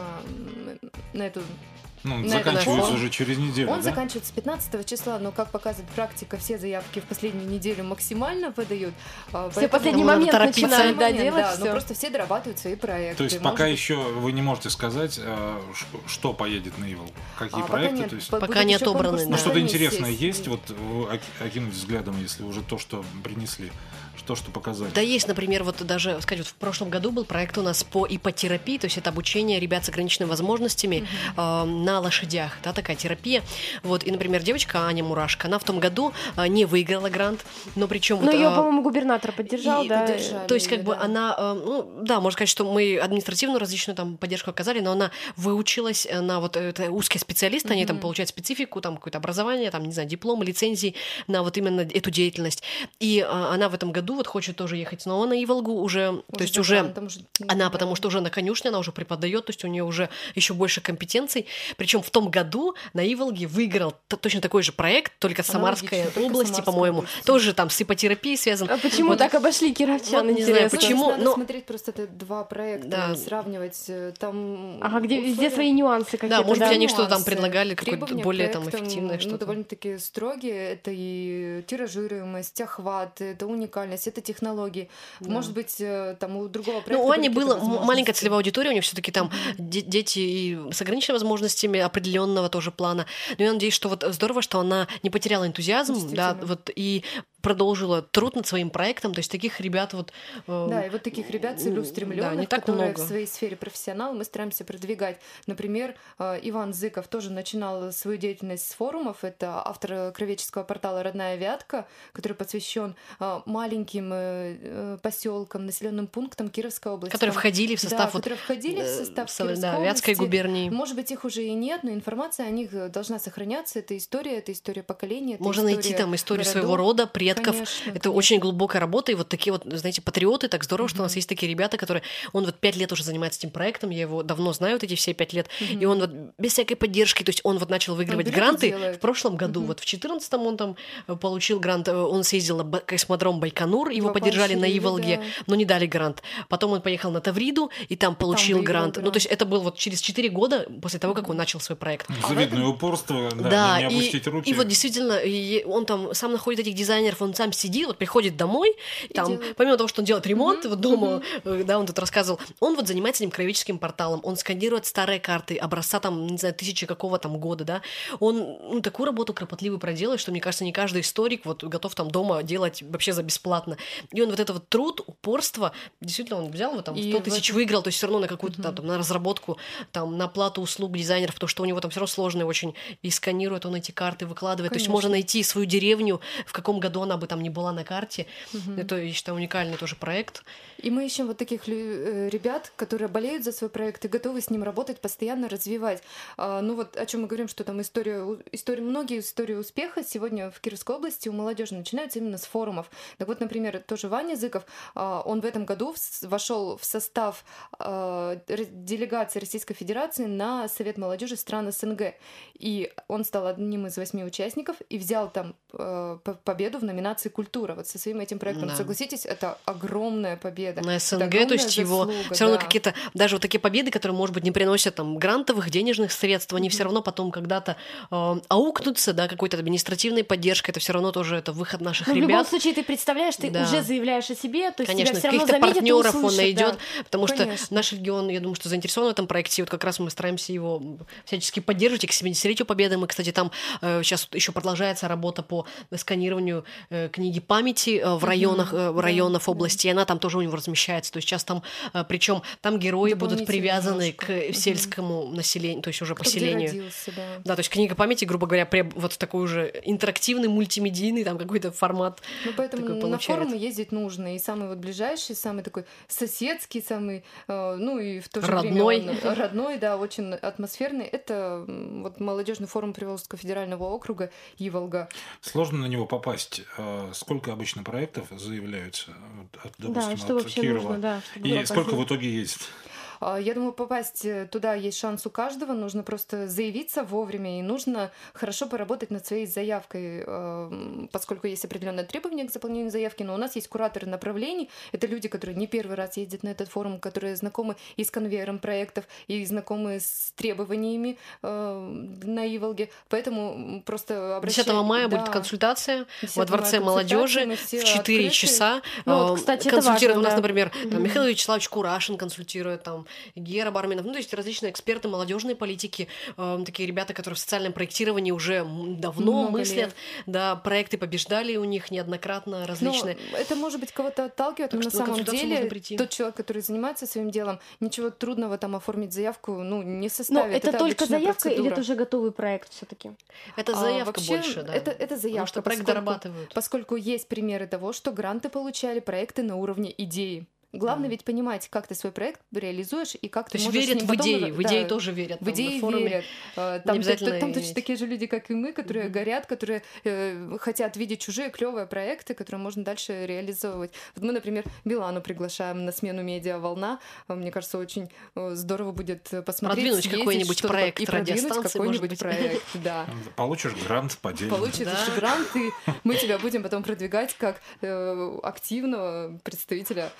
на эту... Ну, На заканчивается это- уже через неделю, Он да? заканчивается 15 числа, но, как показывает практика, все заявки в последнюю неделю максимально подают. Все последний Потому надо момент торопиться. начинают, да, Момент, делать да, но всё. просто все дорабатывают свои проекты. То есть Может пока быть, еще вы не можете сказать, что поедет на Иволгу? Какие пока проекты? нет, То есть... будут Пока не еще отобраны, конкурсные Ну, что-то комиссии. интересное есть, вот окинуть взглядом, если уже то, что принесли, что показали. Да, есть, например, вот даже, сказать, вот в прошлом году был проект у нас по ипотерапии, то есть это обучение ребят с ограниченными возможностями на лошадях, да, такая терапия. Вот, и, например, девочка Аня Мурашко, она в том году не выиграла грант, но причем... Но ее, по-моему, губернатор поддержал, И да. поддержали. То есть, как бы да. она, ну, да, можно сказать, что мы административную различную там поддержку оказали, но она выучилась на вот это узкие специалисты, они там получают специфику, там какое-то образование, там, не знаю, дипломы, лицензии на вот именно эту деятельность. И она в этом году вот хочет тоже ехать снова на Иволгу уже, то есть за уже грантом она, да. потому что уже на конюшне, она уже преподает, то есть у нее уже еще больше компетенций. Причем в том году на Иволге выиграл точно такой же проект, только с Самарской Аналогично, только области, Самарской по-моему, области. тоже там с ипотерапией связан. А почему Вот. так обошли кировчан, Вот не знаю, интересно? почему. Надо Ну, смотреть просто это два проекта, Да. сравнивать. Там Ага, где везде условия- свои нюансы какие-то. Да, может быть, они что-то там нюансы. предлагали, какое-то Требования более к там проектам, эффективное Ну, что-то. довольно-таки строгие. Это и тиражируемость, охват, это уникальность, это технологии. Может быть, там у другого проекта... Ну, у Ани были была какие-то маленькая возможности. целевая аудитория, у нее все-таки там дети и с ограниченными возможностями определенного тоже плана. Но я надеюсь, что вот здорово, что она не потеряла энтузиазм, да, Действительно. вот и продолжила труд над своим проектом. То есть таких ребят вот... Да, и вот таких ребят целеустремленных, не так которые много. в своей сфере профессионалы, мы стараемся продвигать. Например, Иван Зыков тоже начинал свою деятельность с форумов. Это автор кровеческого портала «Родная Вятка», который посвящен маленьким поселкам, населенным пунктам Кировской области. Которые входили в состав, которые входили в состав Кировской Вятской области. губернии. Может быть, их уже и нет, но информация о них должна сохраняться. Это история поколения. Можно найти там историю своего рода, предков. Конечно, это очень глубокая работа. И вот такие вот, знаете, патриоты, так здорово, что у нас есть такие ребята, которые... Он вот 5 лет уже занимается этим проектом, я его давно знаю, вот эти все 5 лет, и он вот без всякой поддержки, то есть он вот начал выигрывать гранты в прошлом году, вот в 2014 он там получил грант, он съездил на космодром Байконур, его поддержали на Иволге, но не дали грант. Потом он поехал на Тавриду, и там получил грант. Ну, то есть это был вот через 4 года после того, как он начал свой проект. Завидное упорство, да, не опустить руки. И вот действительно, он там сам находит этих дизайнеров, он сам сидит, вот приходит домой, там, помимо того, что он делает ремонт вот дома, да, он тут рассказывал, он вот занимается этим краеведческим порталом, он сканирует старые карты, образца там, не знаю, 1000 какого там года, да, он такую работу кропотливую проделает, что, мне кажется, не каждый историк вот готов там дома делать вообще за бесплатно. И он вот это вот труд, упорство, действительно, он взял вот там 100 тысяч выиграл, то есть все равно на какую-то там, на разработку, там, на оплату услуг дизайнеров, потому что у него там все равно сложно очень, и сканирует он эти карты, выкладывает, Конечно. то есть можно найти свою деревню, в каком году она бы там не была на карте. Это, я считаю, уникальный тоже проект. И мы ищем вот таких ребят, которые болеют за свой проект и готовы с ним работать, постоянно развивать. Ну вот о чем мы говорим, что там многие истории успеха сегодня в Кировской области у молодежи начинаются именно с форумов. Так вот, например, тоже Ваня Зыков, он в этом году вошел в состав делегации Российской Федерации на Совет молодежи стран СНГ. И он стал одним из 8 участников и взял там победу в номинации «Культура». Вот со своим этим проектом. Да. Согласитесь, это огромная победа. На СНГ, то есть его все равно какие-то, даже вот такие победы, которые, может быть, не приносят там грантовых, денежных средств, они все равно потом когда-то аукнутся, да, какой-то административной поддержкой, это все равно тоже это выход наших ребят. В любом случае, ты представляешь, ты уже заявляешь о себе, то есть конечно, тебя все равно каких-то заметят и услышат, партнеров он найдет, потому конечно. что наш регион, я думаю, что заинтересован в этом проекте, вот как раз мы стараемся его всячески поддерживать, и к 70-летию Победы мы, кстати, там сейчас еще продолжается работа по сканированию книги памяти в районах области, и она там тоже у него размещается, то есть сейчас там, причем там герои будут привязаны к сельскому населению, то есть уже поселению. Родился, да, то есть книга памяти, грубо говоря, вот такой уже интерактивный, мультимедийный, там какой-то формат. Ну, поэтому на форумы ездить нужно, и самый вот ближайший, самый такой соседский, самый, ну и в то же время родной, да, очень атмосферный, это вот молодежный форум Приволжского федерального округа Иволга. Сложно на него попасть. Сколько обычно проектов заявляются, допустим, что от Кирова? Нужно, да, и сколько в итоге есть? Я думаю, попасть туда есть шанс у каждого, нужно просто заявиться вовремя, и нужно хорошо поработать над своей заявкой, поскольку есть определенные требования к заполнению заявки, но у нас есть кураторы направлений, это люди, которые не первый раз ездят на этот форум, которые знакомы и с конвейером проектов, и знакомы с требованиями на Иволге, поэтому просто обращайтесь. 10 мая будет консультация во Дворце молодежи в 4 часа. Ну, вот, кстати, консультирует важно, у нас, да. например, Михаил Вячеславович Курашин консультирует, там, Гера Барминов, ну, то есть различные эксперты молодежной политики, такие ребята, которые в социальном проектировании уже давно много мыслят, лет. Да, проекты побеждали у них неоднократно различные. Но это может быть кого-то отталкивает, но на самом деле тот человек, который занимается своим делом, ничего трудного там оформить заявку, ну, не составит. Но это только заявка процедура. или это уже готовый проект все-таки? Это заявка вообще, больше, да. Это заявка, потому что проект дорабатывают. Поскольку есть примеры того, что гранты получали проекты на уровне идеи. Главное ведь понимать, как ты свой проект реализуешь и как то ты есть можешь верят с ним в потом... идеи, в идеи тоже верят. В идеи верят. Там точно такие же люди, как и мы, которые горят, которые хотят видеть чужие клевые проекты, которые можно дальше реализовывать. Вот мы, например, Билану приглашаем на смену «Медиа Волна». Мне кажется, очень здорово будет посмотреть, продвинуть какой-нибудь проект и продвинуть радиостанции, какой-нибудь проект. Да. Получишь грант по делу. Получишь грант, и мы тебя будем потом продвигать как активного представителя нашей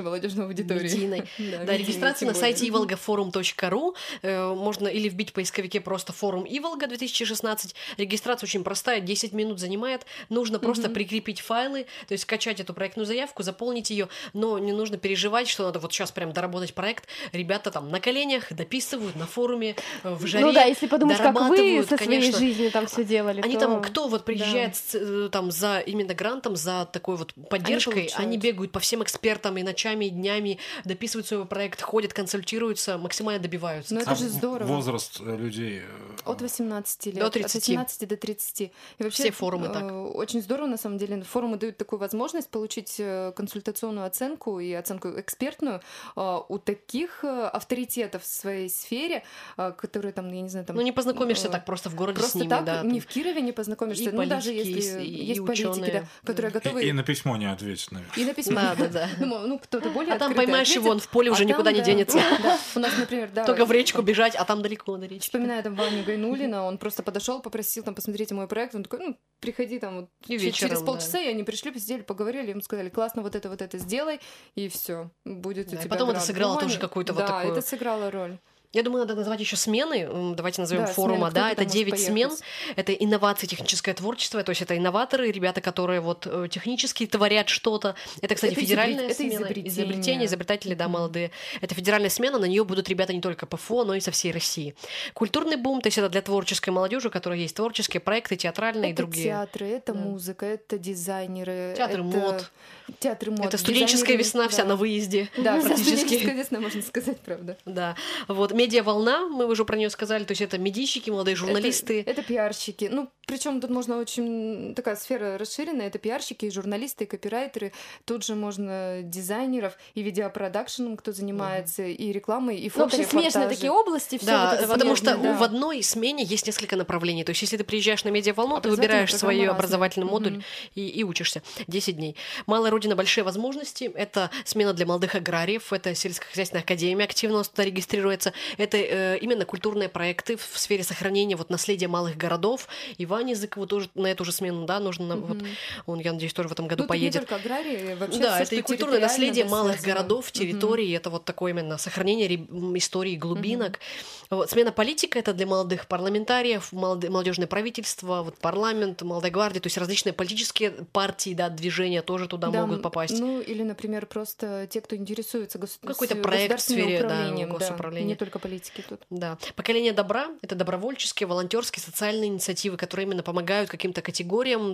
молодежной аудитории. Медийной. Да, Да, регистрация на тем сайте более. ivolgaforum.ru. Можно или вбить в поисковике просто форум Иволга 2016. Регистрация очень простая, 10 минут занимает. Нужно просто прикрепить файлы, то есть скачать эту проектную заявку, заполнить ее, но не нужно переживать, что надо вот сейчас прям доработать проект. Ребята там на коленях дописывают на форуме, в жаре. Ну да, если подумать, как вы дорабатывают, со своей конечно. жизнью там все делали. Они то... там, кто вот приезжает там за именно грантом, за такой вот поддержкой, они бегают по всем экспертам и ночами, и днями, дописывают свой проект, ходят, консультируются, максимально добиваются. Ну это же здорово. Возраст людей? От 18 лет. До 30. От 18 до 30. И вообще, Все форумы так. Очень здорово, на самом деле. Форумы дают такую возможность получить консультационную оценку и оценку экспертную у таких авторитетов в своей сфере, которые там, я не знаю, там... Ну, не познакомишься так просто в городе просто с ними, так, да. ни в Кирове не познакомишься. И ну, даже политики, если и есть политики, ученые. да, которые готовы... И на письмо не ответить, наверное. И на письмо. Да. Ну, кто-то более А там открытый поймаешь ответит, его, он в поле уже а никуда там, не да, денется. Да. У нас, например, да. Только в речку бежать, а там далеко до речки. Вспоминаю там Ваню Гайнуллина, он просто подошел, попросил там посмотрите мой проект, он такой, ну, приходи там вот И вечером, через полчаса, и они пришли, посидели, поговорили, ему сказали, классно, вот это сделай, и все будет у Да, и тебя потом это грант. сыграло Ну, тоже Ваня- какую-то да, вот такую... это сыграло роль. Я думаю, надо назвать еще смены. Давайте назовем Да, форума. смены. Да, Кто это туда 9 может смен. поехать? Это инновации, техническое творчество. То есть это инноваторы, ребята, которые вот технически творят что-то. Это, кстати, Это федеральная это смена. изобретение. Изобретатели, да, молодые. Это федеральная смена. На нее будут ребята не только ПФО, но и со всей России. Культурный бум, то есть это для творческой молодежи, у которой есть творческие проекты, театральные и Это другие. театры, это музыка, это дизайнеры. Театры мод. Театры мод. Это студенческая дизайнеры, весна вся да. на выезде. Да, вся практически. студенческая весна, можно сказать, правда. Да. Вот медиа-волна, мы уже про нее сказали, то есть это медийщики, молодые журналисты. Это пиарщики. Ну, причем тут можно очень такая сфера расширенная. Это пиарщики, и журналисты, и копирайтеры. Тут же можно дизайнеров и видеопродакшеном, кто занимается, и рекламой, и Ну, в общем, смежные фоторепортажи. такие области, все Да, вот это потому что смежное, да. в одной смене есть несколько направлений. То есть, если ты приезжаешь на медиаволну, ты Образовательная выбираешь свой программа разная. образовательный модуль и учишься 10 дней. Малая родина, большие возможности. Это смена для молодых аграриев, это сельскохозяйственная академия активно у нас туда регистрируется. Это именно культурные проекты в сфере сохранения вот наследия малых городов. Иван Языкова тоже на эту же смену, да, нужно. Вот, он, я надеюсь, тоже в этом году Ну, тут поедет. не только аграрии, вообще Да, всё, это и что культурное наследие территориально, да, малых связано. городов, территорий, это вот такое именно сохранение истории глубинок. Вот, смена политика — это для молодых парламентариев, молодежное правительство, вот парламент, молодая гвардия, то есть различные политические партии, да, движения тоже туда Да, могут попасть. Ну, или, например, просто те, кто интересуется Какой-то проект в сфере, да, управлением, госуправления. не только политики тут. Да. Поколение добра — это добровольческие, волонтерские, социальные инициативы, которые именно помогают каким-то категориям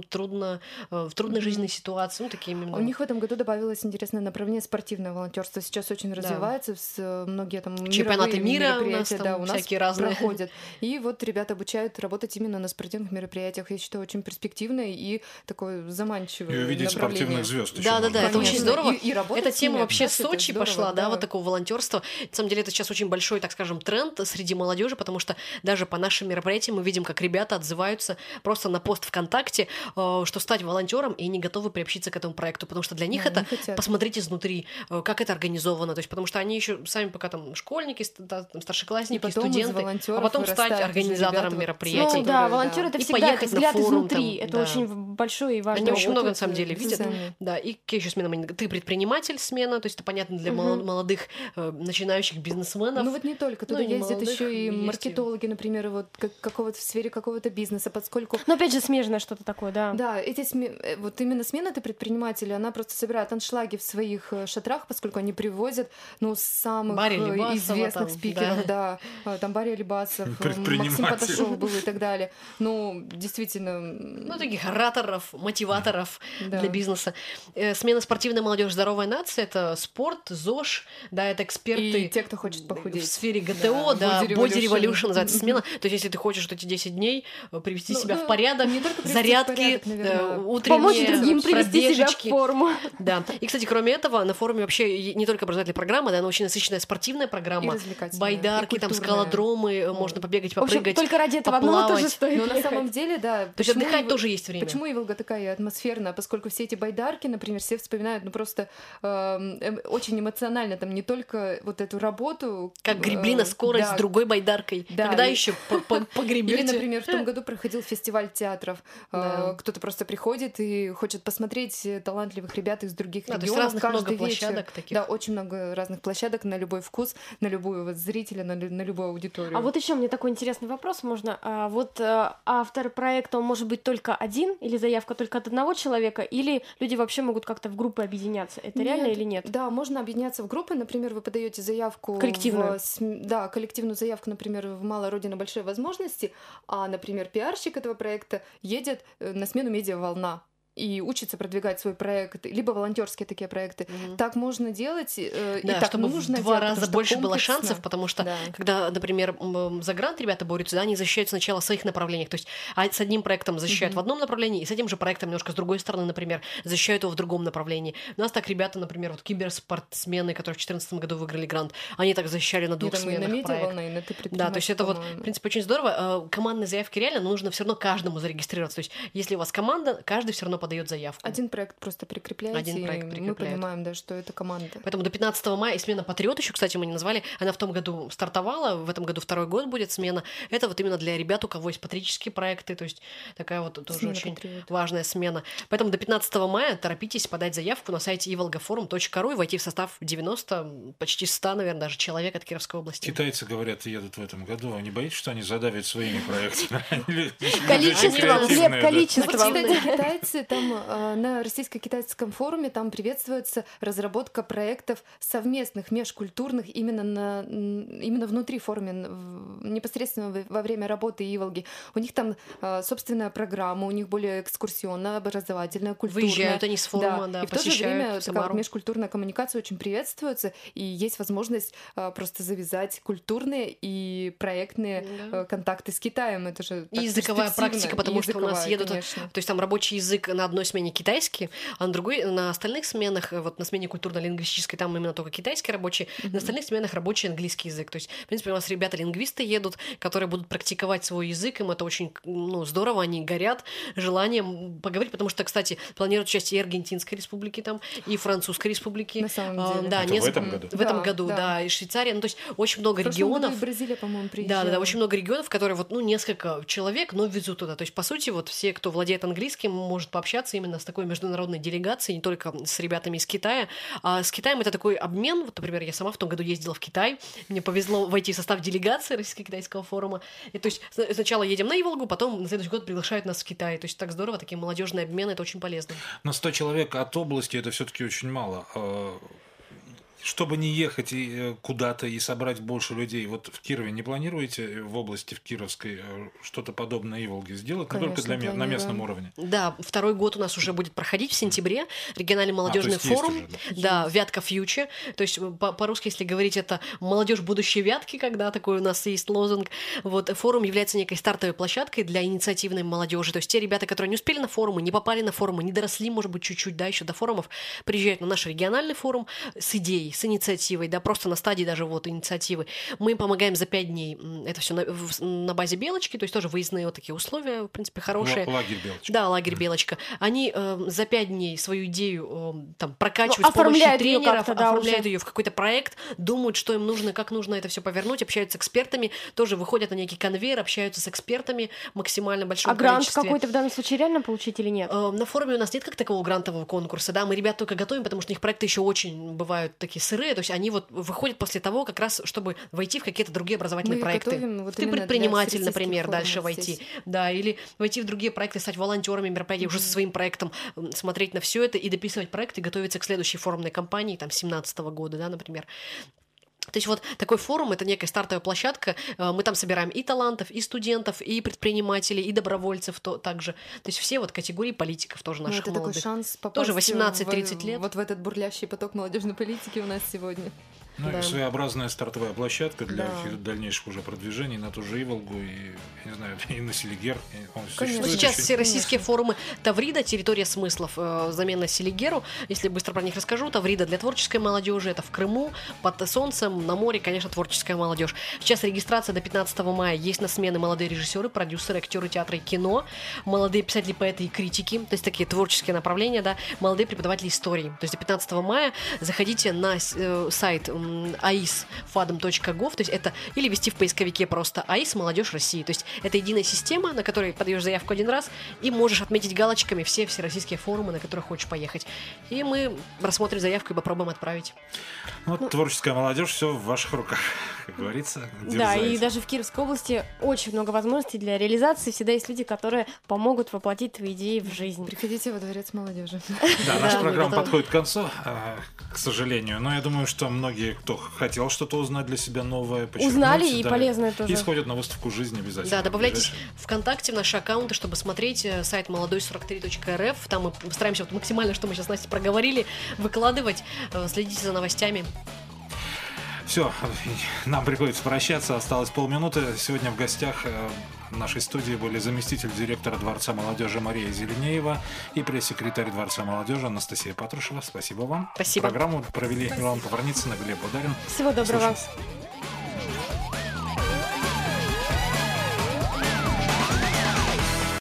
в трудной жизненной ситуации, ну, таким именно. У них в этом году добавилось интересное направление спортивное волонтерство. Сейчас очень развивается, многие там Чемпионаты мировые мира у нас мероприятия, там да, у нас всякие разные. проходят. И вот ребята обучают работать именно на спортивных мероприятиях. Я считаю, очень перспективное и такое заманчивое И увидеть направление. спортивных звезд. Да, это очень здорово. И работать Эта с тема ними, вообще в это Сочи здорово, пошла, да, вот такого волонтерства. На самом деле это сейчас очень большой, так скажем, тренд среди молодежи, потому что даже по нашим мероприятиям мы видим, как ребята отзываются просто на пост ВКонтакте, что стать волонтером и не готовы приобщиться к этому проекту, потому что для них Да, это не хотят. посмотреть изнутри, как это организовано, то есть потому что они еще сами пока там школьники, старшеклассники, И потом из студенты, а волонтёров потом стать вырастают уже организатором ребята, мероприятий. Ну да, волонтер это И всегда поехать это на взгляд форум, изнутри. там, Это да. очень большой и важный Они очень опыт. много на самом деле видят. Специально. Да, и какие еще смены? Ты предприниматель смена, то есть это понятно для молодых начинающих бизнесменов. Ну вот не только, туда Ну, и не ездят молодых, еще и есть и- маркетологи, например, вот какого-то в сфере какого-то бизнеса, поскольку Но опять же смежное что-то такое, да. да, вот именно смена этой предпринимателя, она просто собирает аншлаги в своих шатрах, поскольку они привозят, ну, самых Барри Либасова известных там, спикеров, да, там Барри Либасов, Максим Предприниматель. Поташов был и так далее. Ну, действительно, Ну, таких ораторов, мотиваторов Да. для бизнеса. Смена спортивная молодежь, здоровая нация — это спорт, ЗОЖ, да, это эксперты и те, кто хочет в похудеть. сфере ГТО, Да, да, Body Body Revolution. Revolution называется смена. То есть, если ты хочешь вот эти 10 дней привести Ну, себя ну, в порядок, не только привести в зарядки, порядок, наверное, утренние Помочь другим привести себя в пробежечки. форму. Да. И, кстати, кроме этого, на форуме вообще не только образовательная программа, да, но очень насыщенная спортивная И программа. развлекательная, Байдарки, и там культурная. скалодромы, можно побегать, В общем, попрыгать, только ради этого одного тоже поплавать. стоит Но на ехать. самом деле, да. То есть отдыхать тоже есть время. Почему Иволга такая атмосферная? Поскольку все эти байдарки, например, все вспоминают, ну, просто очень эмоционально, там, не только вот эту работу... Как грибы блин, скорость с другой байдаркой. Да, когда еще погребете? Или, например, в том году проходил фестиваль театров. Кто-то просто приходит и хочет посмотреть талантливых ребят из других регионов. Каждый много площадок таких. Да, очень много разных площадок на любой вкус, на любую зрителя, на любую аудиторию. А вот еще мне такой интересный вопрос можно. Автор проекта, он может быть только один, или заявка только от одного человека, или люди вообще могут как-то в группы объединяться? Это реально или нет? Да, можно объединяться в группы. Например, вы подаете заявку... Коллективную. Коллективную заявку, например, в «Малая Родина. Большие возможности», а, например, пиарщик этого проекта едет на смену «Медиа-волна» и учится продвигать свой проект, либо волонтерские такие проекты. Так можно делать, и так чтобы нужно в 2 делать, раза больше было шансов, потому что, когда, например, за грант ребята борются, они защищают сначала в своих направлениях, то есть с одним проектом защищают в одном направлении, и с этим же проектом немножко с другой стороны, например, защищают его в другом направлении. У нас так ребята, например, вот киберспортсмены, которые в 2014 году выиграли грант, они так защищали на 2 сменах проект. Да, то есть это вот, в принципе, очень здорово. Командные заявки реально, но нужно все равно каждому зарегистрироваться. То есть если у вас команда, каждый все равно подает заявку. Один проект просто прикрепляете, и мы понимаем, да, что это команда. Поэтому до 15 мая и смена «Патриот» еще, кстати, мы не назвали, она в том году стартовала, в этом году 2-й год будет смена. Это вот именно для ребят, у кого есть патриотические проекты, то есть такая вот тоже смена очень важная смена. Поэтому до 15 мая торопитесь подать заявку на сайте evolgaforum.ru и войти в состав 90, почти 100, наверное, даже человек от Кировской области. Китайцы, говорят, едут в этом году. А не боитесь, что они задавят своими проектами? Количество. Кстати, китайцы там на российско-китайском форуме там приветствуется разработка проектов совместных, межкультурных именно внутри форума, непосредственно во время работы Иволги. У них там собственная программа, у них более экскурсионная, образовательная, культурная. Выезжают они с форума, да, и в то же время такая межкультурная коммуникация очень приветствуется, и есть возможность просто завязать культурные и проектные контакты с Китаем. Это же и языковая практика, потому что у нас едут, конечно. То есть там рабочий язык на одной смене китайский, а на другой, на остальных сменах, вот на смене культурно-лингвистической, там именно только китайский рабочий, на остальных сменах рабочий английский язык. То есть, в принципе, у нас ребята-лингвисты едут, которые будут практиковать свой язык, им это очень здорово, они горят желанием поговорить, потому что, кстати, планируют участие и Аргентинской республики там, и Французской республики. На самом деле. Да, это в этом году? В этом году, да, и Швейцария, то есть очень много регионов. В Бразилия, по-моему, приезжала. Да, очень много регионов, которые вот, несколько человек, но везут туда. То есть, по сути, вот все, кто владеет английским, может пообщаться именно с такой международной делегацией, не только с ребятами из Китая. А с Китаем это такой обмен. Вот, например, я сама в том году ездила в Китай, мне повезло войти в состав делегации Российско-китайского форума. И, то есть сначала едем на Иволгу, потом на следующий год приглашают нас в Китай. То есть так здорово, такие молодежные обмены, это очень полезно. На 100 человек от области это все-таки очень мало. Чтобы не ехать куда-то и собрать больше людей, вот в Кирове не планируете в области, в Кировской, что-то подобное Иволге сделать? Конечно, не только на местном уровне? Да, 2-й год у нас уже будет проходить в сентябре региональный молодежный форум. Да, Вятка Фьючер. То есть по-русски, если говорить, это молодежь будущей Вятки, когда такой у нас есть лозунг. Вот форум является некой стартовой площадкой для инициативной молодежи. То есть те ребята, которые не успели на форумы, не попали на форумы, не доросли, может быть, чуть-чуть, да, еще до форумов, приезжают на наш региональный форум с идеей, с инициативой, да, просто на стадии даже вот инициативы. Мы им помогаем за 5 дней. Это все на базе Белочки, то есть тоже выездные вот такие условия, в принципе, хорошие. Лагерь Белочка. Да, лагерь Белочка. Они за 5 дней свою идею там прокачивают с помощью тренеров, оформляют ее в какой-то проект, думают, что им нужно, как нужно это все повернуть, общаются с экспертами, тоже выходят на некий конвейер, общаются с экспертами максимально большом количестве. А грант какой-то в данном случае реально получить или нет? На форуме у нас нет как такового грантового конкурса, да, мы ребят только готовим, потому что у них проекты еще очень бывают такие сырые, то есть они вот выходят после того, как раз, чтобы войти в какие-то другие образовательные проекты. Вот ты предприниматель, например, дальше войти, да, или войти в другие проекты, стать волонтерами мероприятий, уже со своим проектом, смотреть на все это и дописывать проект и готовиться к следующей форумной кампании, там, 2017 года, да, например. То есть вот такой форум — это некая стартовая площадка. Мы там собираем и талантов, и студентов, и предпринимателей, и добровольцев также. То есть все вот категории политиков тоже наших молодых. Это такой шанс попасть тоже 18-30 лет. Вот в этот бурлящий поток молодежной политики у нас сегодня. И своеобразная стартовая площадка для дальнейших уже продвижений на ту же Иволгу и, я не знаю, и на Селигер. Сейчас все российские форумы Таврида, территория смыслов, замена Селигеру. Если быстро про них расскажу, Таврида для творческой молодежи, это в Крыму, под солнцем, на море, конечно, творческая молодежь. Сейчас регистрация до 15 мая. Есть на смены молодые режиссеры, продюсеры, актеры театра и кино, молодые писатели, поэты и критики, то есть такие творческие направления, да, молодые преподаватели истории. То есть до 15 мая заходите на сайт aisfadom.gov, то есть это или ввести в поисковике просто АИС «Молодежь России». То есть это единая система, на которой подаешь заявку один раз и можешь отметить галочками все всероссийские форумы, на которые хочешь поехать. И мы рассмотрим заявку и попробуем отправить. Вот творческая молодежь, все в ваших руках, как говорится. Да, и Дерзайте. даже в Кировской области очень много возможностей для реализации. Всегда есть люди, которые помогут воплотить твои идеи в жизнь. Приходите во дворец молодежи. Да, наша мы программа готовы. подходит к концу, к сожалению. Но я думаю, что многие, кто хотел что-то узнать для себя новое, подчеркнуть, Узнали и да, полезное тоже. И сходят на выставку жизни обязательно. Да, добавляйтесь Ближайшие. ВКонтакте в наши аккаунты, чтобы смотреть сайт молодой43.рф. Там мы стараемся вот максимально, что мы сейчас, Настя, проговорили, выкладывать. Следите за новостями. Все, нам приходится прощаться. Осталось полминуты. Сегодня в гостях в нашей студии были заместитель директора Дворца молодежи Мария Зеленеева и пресс-секретарь Дворца молодежи Анастасия Патрушева. Спасибо вам. Спасибо. Программу провели Милана Поварницына, Глеб Ударин. Всего доброго. Слушаемся.